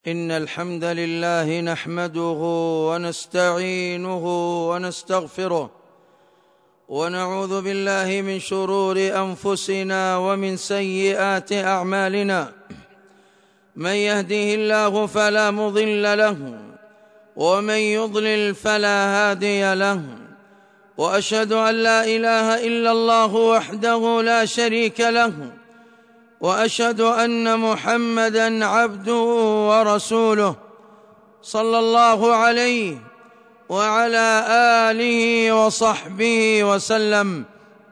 إن الحمد لله نحمده ونستعينه ونستغفره ونعوذ بالله من شرور أنفسنا ومن سيئات أعمالنا. من يهده الله فلا مضل له ومن يضلل فلا هادي له، وأشهد أن لا إله إلا الله وحده لا شريك له، وأشهد أن محمدًا عبده ورسوله صلى الله عليه وعلى آله وصحبه وسلم.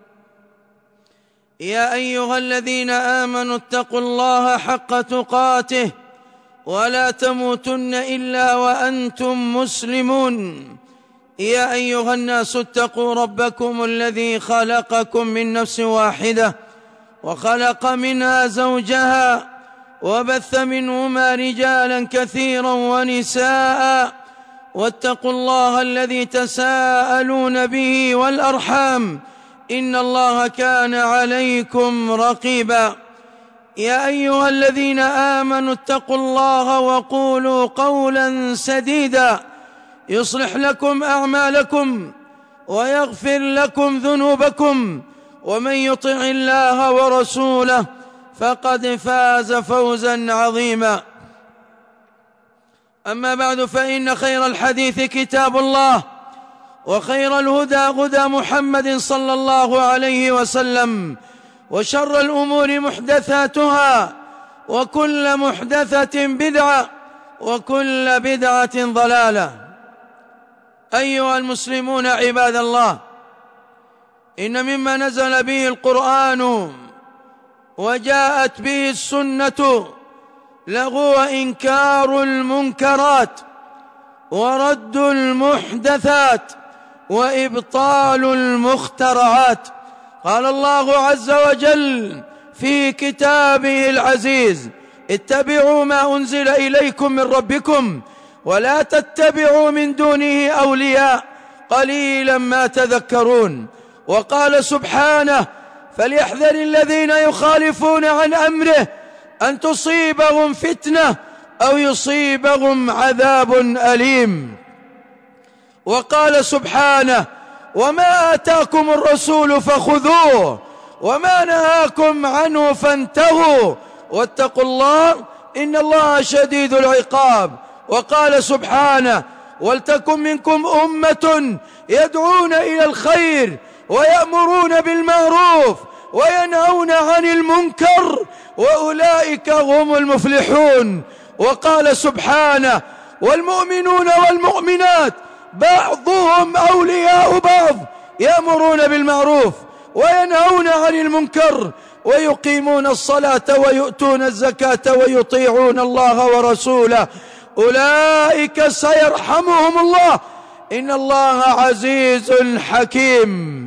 يا أيها الذين آمنوا اتقوا الله حق تقاته ولا تموتن إلا وأنتم مسلمون. يا أيها الناس اتقوا ربكم الذي خلقكم من نفس واحدة وخلق منها زوجها وبث منهما رجالا كثيرا ونساء، واتقوا الله الذي تساءلون به والأرحام إن الله كان عليكم رقيبا. يا أيها الذين آمنوا اتقوا الله وقولوا قولا سديدا يصلح لكم أعمالكم ويغفر لكم ذنوبكم، ومن يطع الله ورسوله فقد فاز فوزا عظيما. أما بعد، فإن خير الحديث كتاب الله، وخير الهدى هدى محمد صلى الله عليه وسلم، وشر الأمور محدثاتها، وكل محدثة بدعة، وكل بدعة ضلالة. أيها المسلمون عباد الله، إن مما نزل به القرآن وجاءت به السنة لهو إنكار المنكرات ورد المحدثات وإبطال المخترعات. قال الله عز وجل في كتابه العزيز: اتبعوا ما أنزل إليكم من ربكم ولا تتبعوا من دونه أولياء قليلا ما تذكرون. وقال سبحانه: فليحذر الذين يخالفون عن أمره أن تصيبهم فتنة أو يصيبهم عذاب أليم. وقال سبحانه: وما آتاكم الرسول فخذوه وما نهاكم عنه فانتهوا واتقوا الله إن الله شديد العقاب. وقال سبحانه: ولتكن منكم أمة يدعون إلى الخير ويأمرون بالمعروف وينهون عن المنكر وأولئك هم المفلحون. وقال سبحانه: والمؤمنون والمؤمنات بعضهم أولياء بعض يأمرون بالمعروف وينهون عن المنكر ويقيمون الصلاة ويؤتون الزكاة ويطيعون الله ورسوله أولئك سيرحمهم الله إن الله عزيز حكيم.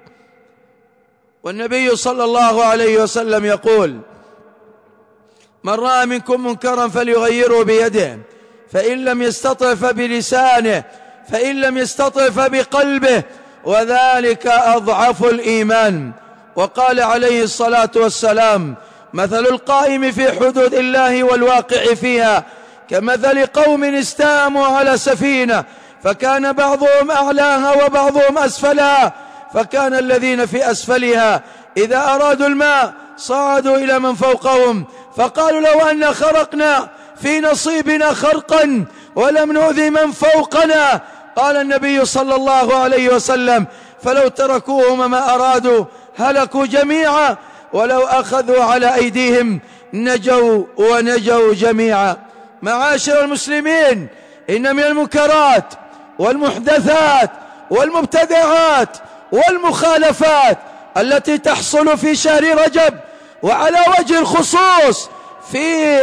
والنبي صلى الله عليه وسلم يقول: من رأى منكم منكرا فليغيره بيده، فإن لم يستطع فبلسانه، فإن لم يستطع فبقلبه، وذلك أضعف الإيمان. وقال عليه الصلاة والسلام: مثل القائم في حدود الله والواقع فيها كمثل قوم استاموا على سفينة فكان بعضهم أعلاها وبعضهم أسفلها، فكان الذين في أسفلها إذا أرادوا الماء صعدوا إلى من فوقهم فقالوا: لو أن خرقنا في نصيبنا خرقا ولم نؤذي من فوقنا. قال النبي صلى الله عليه وسلم: فلو تركوهم ما أرادوا هلكوا جميعا، ولو أخذوا على أيديهم نجوا ونجوا جميعا. معاشر المسلمين، إن من المنكرات والمحدثات والمبتدعات والمخالفات التي تحصل في شهر رجب، وعلى وجه الخصوص في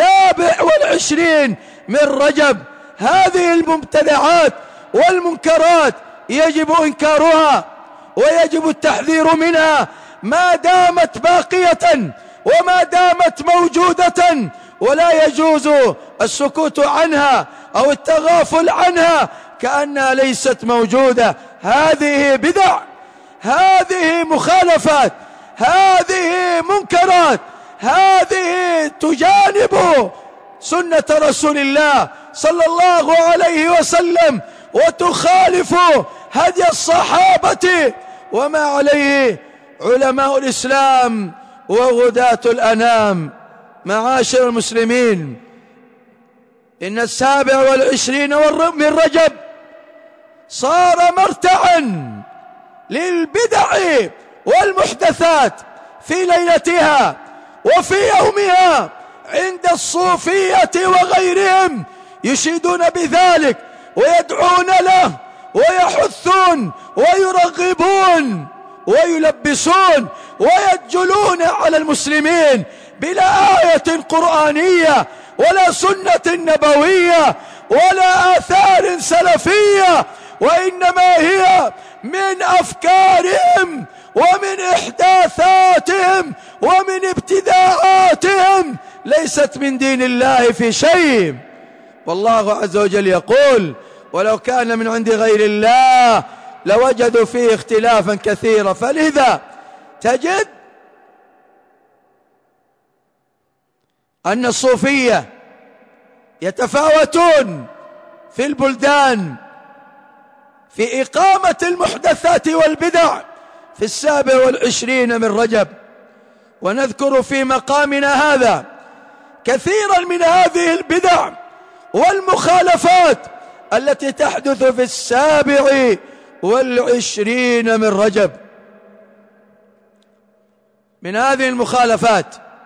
27 من رجب، هذه المبتدعات والمنكرات يجب إنكارها ويجب التحذير منها ما دامت باقية وما دامت موجودة، ولا يجوز السكوت عنها أو التغافل عنها كأنها ليست موجودة. هذه بدع، هذه مخالفات، هذه منكرات، هذه تجانب سنة رسول الله صلى الله عليه وسلم وتخالف هدي الصحابة وما عليه علماء الإسلام وغداة الأنام. معاشر المسلمين، إن 27 من رجب صار مرتعا للبدع والمحدثات في ليلتها وفي يومها عند الصوفية وغيرهم، يشيدون بذلك ويدعون له ويحثون ويرغبون ويلبسون ويجلون على المسلمين بلا آية قرآنية ولا سنة نبوية ولا آثار سلفية، وإنما هي من أفكارهم ومن إحداثاتهم ومن ابتداعاتهم، ليست من دين الله في شيء. والله عز وجل يقول: ولو كان من عند غير الله لوجدوا فيه اختلافا كثيرا. فلذا تجد أن الصوفية يتفاوتون في البلدان في إقامة المحدثات والبدع في 27 من رجب، ونذكر في مقامنا هذا كثيرا من هذه البدع والمخالفات التي تحدث في 27 من رجب. من هذه المخالفات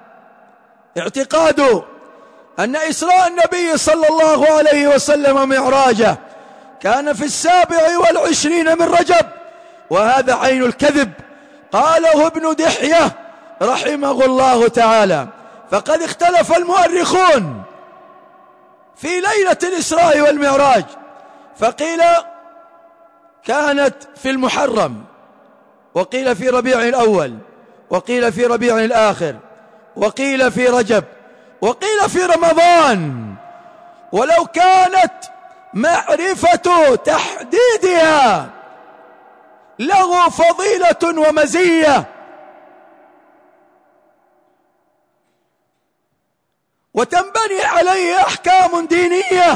اعتقاد أن إسراء النبي صلى الله عليه وسلم ومعراجه كان في 27 من رجب، وهذا عين الكذب، قاله ابن دحية رحمه الله تعالى. فقد اختلف المؤرخون في ليلة الإسراء والمعراج، فقيل كانت في المحرم، وقيل في ربيع الأول، وقيل في ربيع الآخر، وقيل في رجب، وقيل في رمضان. ولو كانت معرفة تحديدها له فضيلة ومزية وتنبني عليه أحكام دينية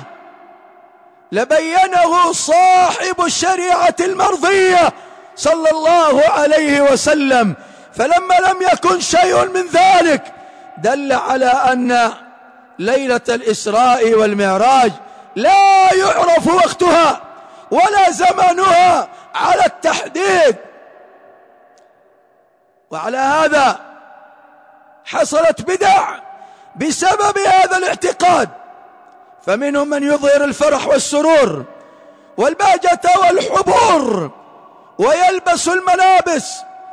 لبينه صاحب الشريعة المرضية صلى الله عليه وسلم. فلما لم يكن شيء من ذلك دل على أن ليلة الإسراء والمعراج لا يعرف وقتها ولا زمنها على التحديد. وعلى هذا حصلت بدع بسبب هذا الاعتقاد، فمنهم من يظهر الفرح والسرور والبهجة والحبور ويلبس الملابس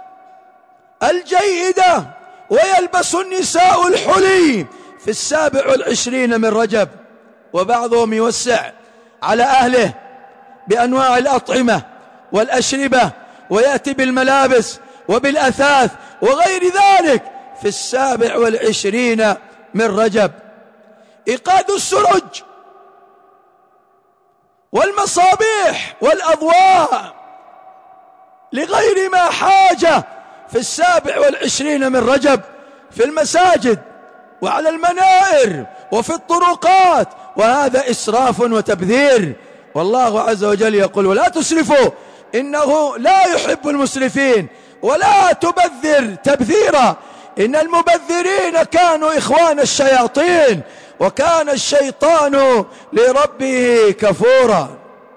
الجيدة ويلبس النساء الحلي في 27 من رجب، وبعضهم يوسع على أهله بأنواع الأطعمة والأشربة ويأتي بالملابس وبالأثاث وغير ذلك في 27 من رجب. إيقاد السرج والمصابيح والأضواء لغير ما حاجة في 27 من رجب في المساجد وعلى المنائر وفي الطرقات، وهذا إسراف وتبذير. والله عز وجل يقول: ولا تسرفوا إنه لا يحب المسرفين ولا تبذر تبذيرا إن المبذرين كانوا إخوان الشياطين وكان الشيطان لربه كفورا.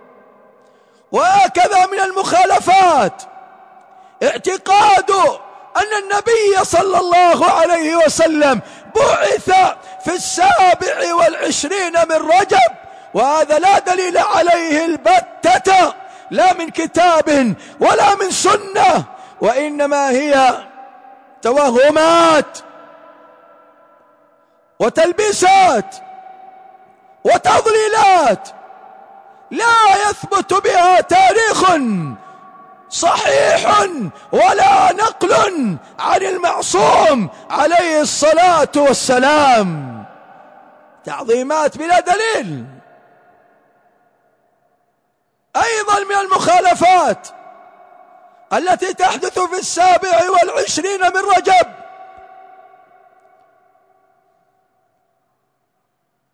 وهكذا من المخالفات اعتقاد أن النبي صلى الله عليه وسلم بعث في 27 من رجب، وهذا لا دليل عليه البتة، لا من كتاب ولا من سنة، وإنما هي توهمات وتلبيسات وتضليلات لا يثبت بها تاريخ صحيح ولا نقل عن المعصوم عليه الصلاة والسلام. تعظيمات بلا دليل. أيضا من المخالفات التي تحدث في 27 من رجب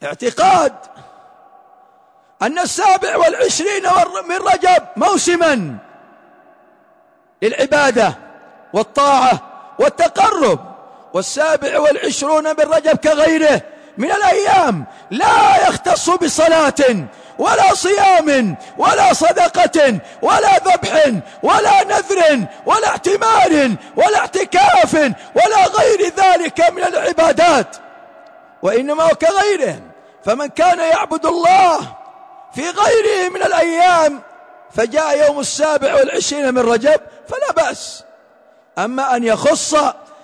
اعتقاد أن 27 من رجب موسما للعبادة والطاعة والتقرب، 27 من رجب كغيره من الأيام لا يختص بصلاة ولا صيام ولا صدقة ولا ذبح ولا نذر ولا اعتمار ولا اعتكاف ولا غير ذلك من العبادات، وإنما هو كغيره. فمن كان يعبد الله في غيره من الأيام فجاء يوم 27 من رجب فلا بأس. أما أن يخص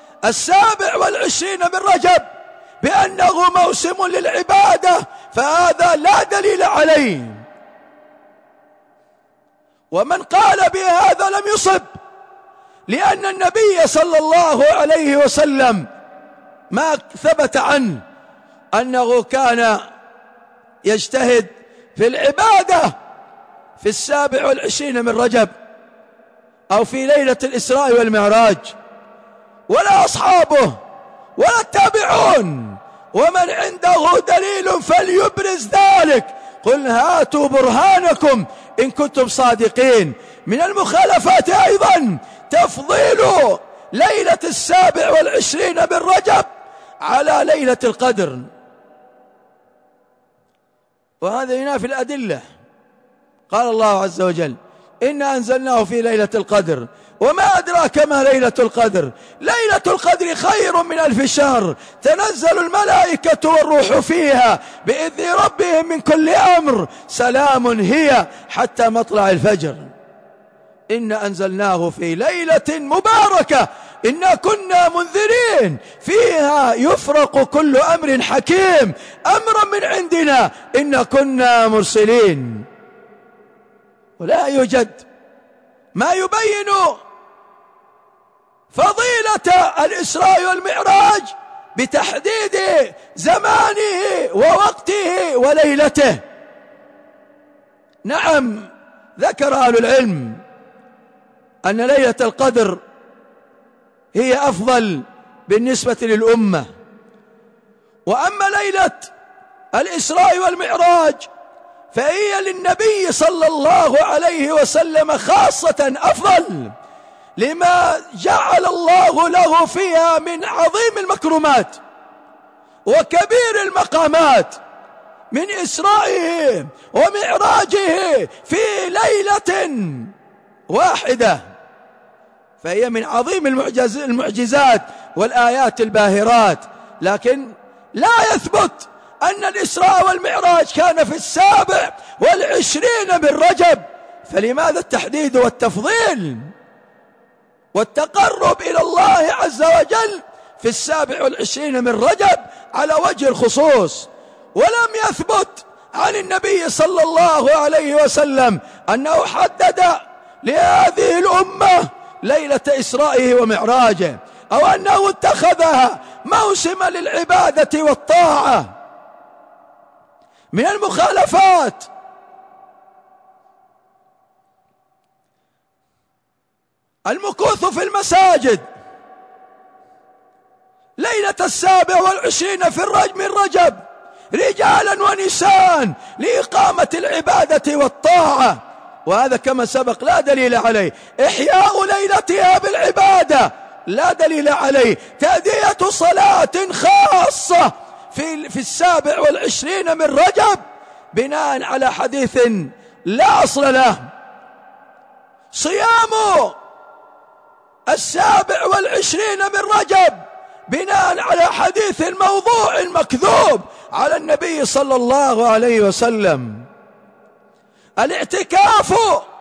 27 من رجب بأنه موسم للعبادة فهذا لا دليل عليه، ومن قال بهذا لم يصب، لأن النبي صلى الله عليه وسلم ما ثبت عنه أنه كان يجتهد في العبادة في 27 من رجب أو في ليلة الإسراء والمعراج، ولا أصحابه ولا التابعون. ومن عنده دليل فليبرز ذلك، قل هاتوا برهانكم إن كنتم صادقين. من المخالفات أيضا تفضيل ليلة 27 من رجب على ليلة القدر، وهذا ينافي الأدلة. قال الله عز وجل إنا أنزلناه في ليلة القدر وما أدراك ما ليلة القدر، ليلة القدر خير من 1000 شهر، تنزل الملائكة والروح فيها بإذن ربهم من كل أمر، سلام هي حتى مطلع الفجر. إنا أنزلناه في ليلة مباركة إنا كنا منذرين فيها يفرق كل أمر حكيم أمرا من عندنا إنا كنا مرسلين. ولا يوجد ما يبين فضيلة الإسراء والمعراج بتحديد زمانه ووقته وليلته. نعم، ذكر أهل العلم أن ليلة القدر هي أفضل بالنسبة للأمة، وأما ليلة الإسراء والمعراج فهي للنبي صلى الله عليه وسلم خاصة أفضل، لما جعل الله له فيها من عظيم المكرمات وكبير المقامات من إسرائه ومعراجه في ليلة واحدة، فهي من عظيم المعجزات والآيات الباهرات. لكن لا يثبت أن الإسراء والمعراج كان في 27 من رجب، فلماذا التحديد والتفضيل والتقرب إلى الله عز وجل في 27 من رجب على وجه الخصوص؟ ولم يثبت عن النبي صلى الله عليه وسلم أنه حدد لهذه الأمة ليلة إسرائه ومعراجه، أو أنه اتخذها موسما للعبادة والطاعة. من المخالفات المكوث في المساجد ليلة 27 من رجب رجالا ونساء لإقامة العبادة والطاعة، وهذا كما سبق لا دليل عليه. إحياء ليلتها بالعبادة لا دليل عليه. تأدية صلاة خاصة في 27 من رجب بناء على حديث لا أصل له. صيام 27 من رجب بناء على حديث موضوع مكذوب على النبي صلى الله عليه وسلم. الاعتكاف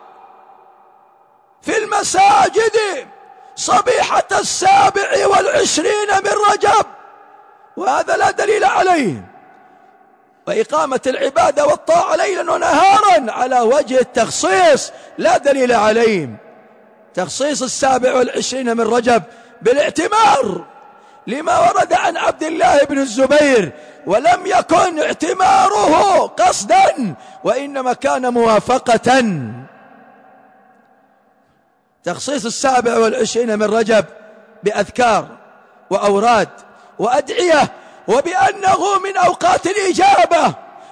في المساجد صبيحة 27 من رجب، وهذا لا دليل عليه. وإقامة العبادة والطاعة ليلا ونهارا على وجه التخصيص لا دليل عليه. تخصيص 27 من رجب بالاعتمار لما ورد عن عبد الله بن الزبير، ولم يكن اعتماره قصدا وإنما كان موافقة. تخصيص 27 من رجب بأذكار وأوراد وأدعية، وبأنه من أوقات الإجابة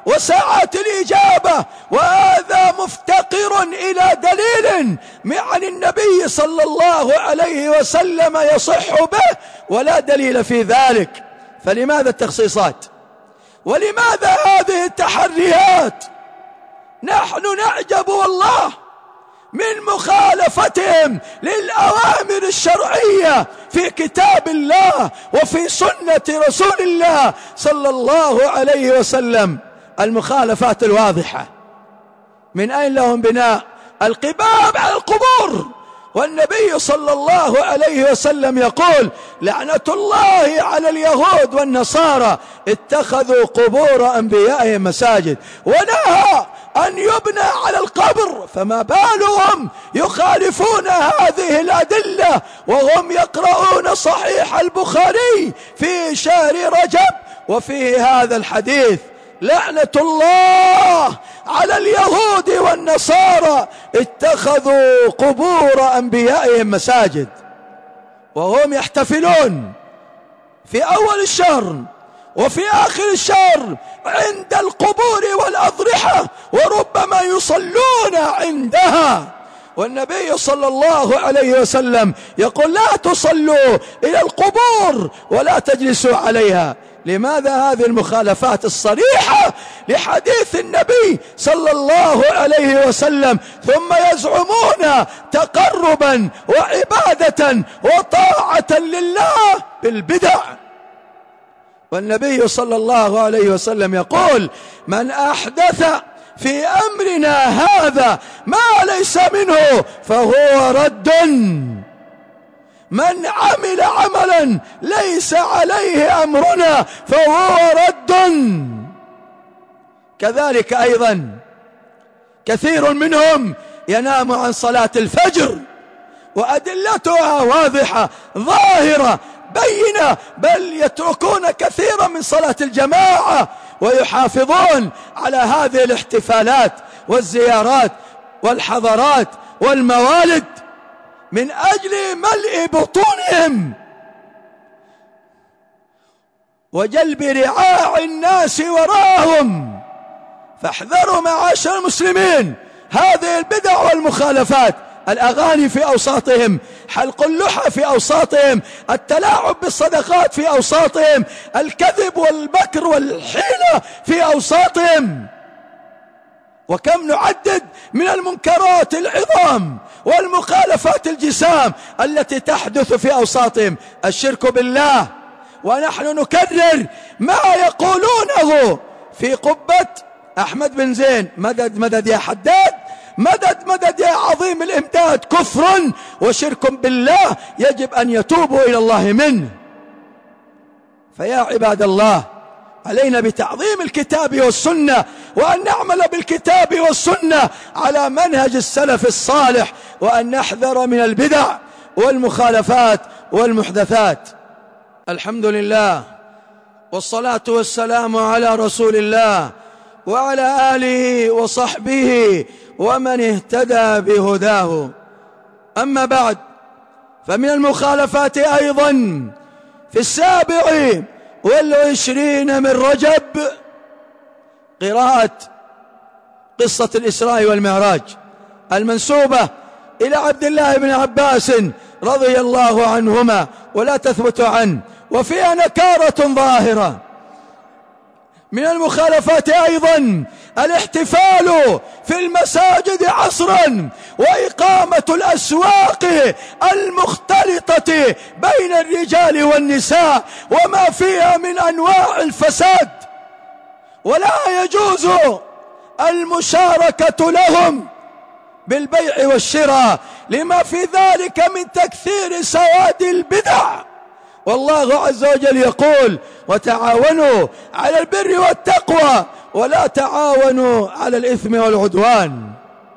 وساعات الإجابة، وهذا مفتقر إلى دليل عن النبي صلى الله عليه وسلم يصح به، ولا دليل في ذلك. فلماذا التخصيصات؟ ولماذا هذه التحريات؟ نحن نعجب والله من مخالفتهم للأوامر الشرعية في كتاب الله وفي سنة رسول الله صلى الله عليه وسلم. المخالفات الواضحة. من أين لهم بناء؟ القباب على القبور، والنبي صلى الله عليه وسلم يقول: لعنة الله على اليهود والنصارى اتخذوا قبور أنبيائهم مساجد، ونهى أن يبنى على القبر. فما بالهم يخالفون هذه الأدلة وهم يقرؤون صحيح البخاري في شهر رجب وفيه هذا الحديث: لعنة الله على اليهود والنصارى اتخذوا قبور أنبيائهم مساجد، وهم يحتفلون في أول الشهر وفي آخر الشهر عند القبور والأضرحة، وربما يصلون عندها. والنبي صلى الله عليه وسلم يقول: لا تصلوا إلى القبور ولا تجلسوا عليها. لماذا هذه المخالفات الصريحة لحديث النبي صلى الله عليه وسلم، ثم يزعمون تقربا وعبادة وطاعة لله بالبدع؟ والنبي صلى الله عليه وسلم يقول: من أحدث في أمرنا هذا ما ليس منه فهو رد. من عمل عملا ليس عليه أمرنا فهو رد. كذلك أيضا كثير منهم ينام عن صلاة الفجر، وأدلتها واضحة ظاهرة بينة، بل يتركون كثيرا من صلاة الجماعة ويحافظون على هذه الاحتفالات والزيارات والحضارات والموالد من أجل ملء بطونهم وجلب رعاع الناس وراءهم. فاحذروا معاشر المسلمين هذه البدع والمخالفات: الأغاني في أوساطهم، حلق اللحى في أوساطهم، التلاعب بالصدقات في أوساطهم، الكذب والمكر والحيلة في أوساطهم. وكم نعدد من المنكرات العظام والمخالفات الجسام التي تحدث في أوساطهم. الشرك بالله، ونحن نكرر ما يقولونه في قبة أحمد بن زين: مدد مدد يا حداد، مدد مدد يا عظيم الإمداد. كفر وشرك بالله يجب أن يتوبوا إلى الله منه. فيا عباد الله، علينا بتعظيم الكتاب والسنة، وأن نعمل بالكتاب والسنة على منهج السلف الصالح، وأن نحذر من البدع والمخالفات والمحدثات. الحمد لله، والصلاة والسلام على رسول الله وعلى آله وصحبه ومن اهتدى بهداه. أما بعد، فمن المخالفات أيضا في 27 من رجب قراءة قصة الإسراء والمعراج المنسوبة إلى عبد الله بن عباس رضي الله عنهما، ولا تثبت عنه، وفيها نكارة ظاهرة. من المخالفات أيضا الاحتفال في المساجد عصرا، وإقامة الأسواق المختلطة بين الرجال والنساء وما فيها من أنواع الفساد، ولا يجوز المشاركة لهم بالبيع والشراء لما في ذلك من تكثير سواد البدع. والله عز وجل يقول: وتعاونوا على البر والتقوى ولا تعاونوا على الإثم والعدوان.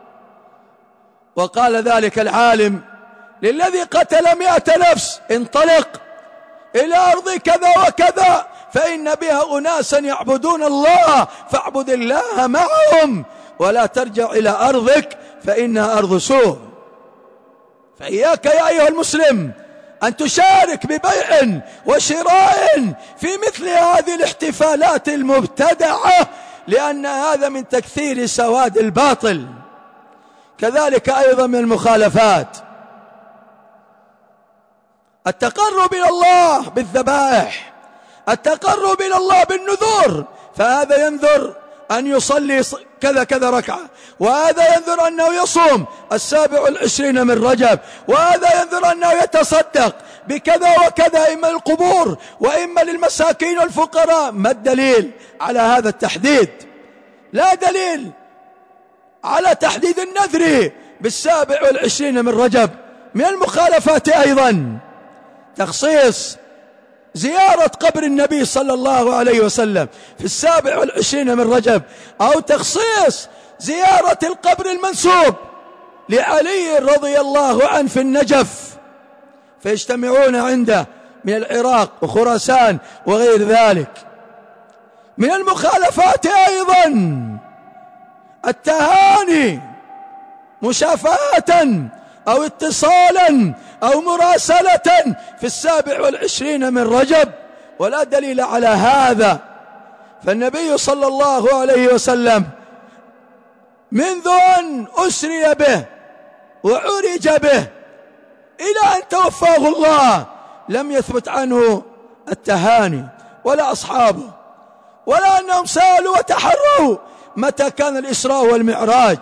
وقال ذلك العالم للذي قتل 100 نفس: انطلق إلى أرض كذا وكذا فإن بها أناسا يعبدون الله فاعبد الله معهم، ولا ترجع إلى أرضك فإنها أرض سوء. فإياك يا أيها المسلم أن تشارك ببيع وشراء في مثل هذه الاحتفالات المبتدعة، لأن هذا من تكثير سواد الباطل. كذلك أيضا من المخالفات التقرب إلى الله بالذبائح، التقرب إلى الله بالنذور، فهذا ينذر أن يصلي كذا ركعة، وهذا ينذر أنه يصوم 27 من رجب، وهذا ينذر أنه يتصدق بكذا وكذا، إما للقبور وإما للمساكين والفقراء. ما الدليل على هذا التحديد؟ لا دليل على تحديد النذر 27 من رجب. من المخالفات أيضا تخصيص زيارة قبر النبي صلى الله عليه وسلم في 27 من رجب، أو تخصيص زيارة القبر المنسوب لعلي رضي الله عنه في النجف، فيجتمعون عنده من العراق وخراسان وغير ذلك. من المخالفات أيضا التهاني مشافهة أو اتصالا أو مراسلة في 27 من رجب، ولا دليل على هذا. فالنبي صلى الله عليه وسلم منذ أن أسري به وعرج به إلى أن توفاه الله لم يثبت عنه التهاني ولا أصحابه، ولا أنهم سألوا وتحروا متى كان الإسراء والمعراج.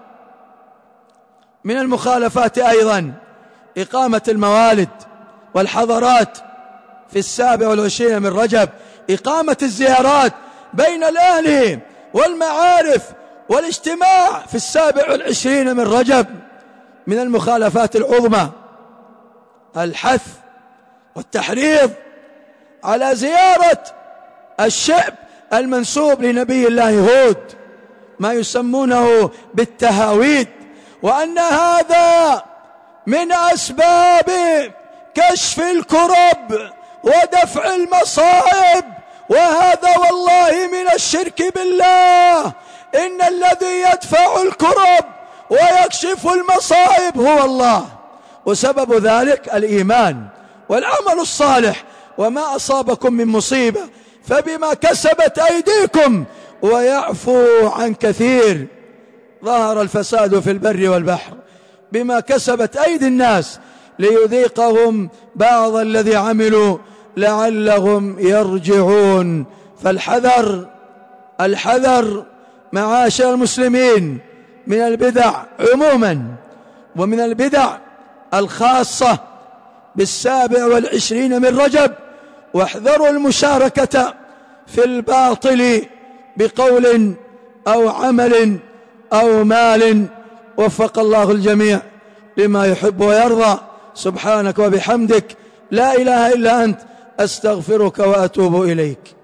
من المخالفات أيضا إقامة الموالد والحضارات في 27 من رجب، إقامة الزيارات بين الأهل والمعارف والاجتماع في 27 من رجب. من المخالفات العظمى الحث والتحريض على زيارة الشعب المنسوب لنبي الله هود، ما يسمونه بالتهاويد، وأن هذا من أسباب كشف الكرب ودفع المصائب، وهذا والله من الشرك بالله. إن الذي يدفع الكرب ويكشف المصائب هو الله، وسبب ذلك الإيمان والعمل الصالح. وما أصابكم من مصيبة فبما كسبت أيديكم ويعفو عن كثير. ظهر الفساد في البر والبحر بما كسبت أيدي الناس ليذيقهم بعض الذي عملوا لعلهم يرجعون. فالحذر معاشر المسلمين من البدع عموما، ومن البدع الخاصة 27 من رجب. واحذروا المشاركة في الباطل بقول أو عمل أو مال. وفق الله الجميع لما يحب ويرضى. سبحانك وبحمدك لا إله إلا أنت أستغفرك وأتوب إليك.